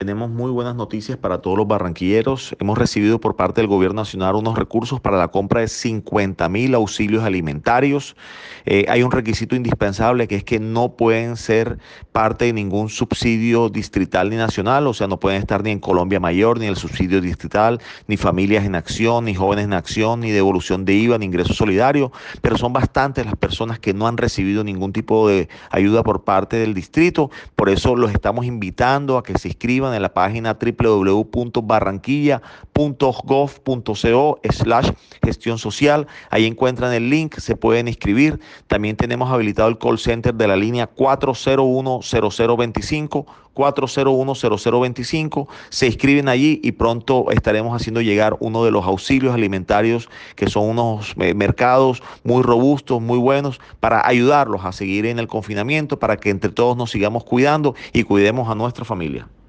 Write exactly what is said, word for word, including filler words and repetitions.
Tenemos muy buenas noticias para todos los barranquilleros. Hemos recibido por parte del gobierno nacional unos recursos para la compra de cincuenta mil auxilios alimentarios. Eh, hay un requisito indispensable que es que no pueden ser parte de ningún subsidio distrital ni nacional, o sea, no pueden estar ni en Colombia Mayor, ni el subsidio distrital, ni familias en acción, ni jóvenes en acción, ni devolución de I V A, ni ingreso solidario, pero son bastantes las personas que no han recibido ningún tipo de ayuda por parte del distrito. Por eso los estamos invitando a que se inscriban en la página w w w punto barranquilla punto gov punto co slash gestión social. Ahí encuentran el link, se pueden inscribir. También tenemos habilitado el call center de la línea cuatro cero uno cero cero veinticinco, cuatro cero uno cero cero veinticinco. Se inscriben allí y pronto estaremos haciendo llegar uno de los auxilios alimentarios, que son unos eh, mercados muy robustos, muy buenos, para ayudarlos a seguir en el confinamiento, para que entre todos nos sigamos cuidando y cuidemos a nuestra familia.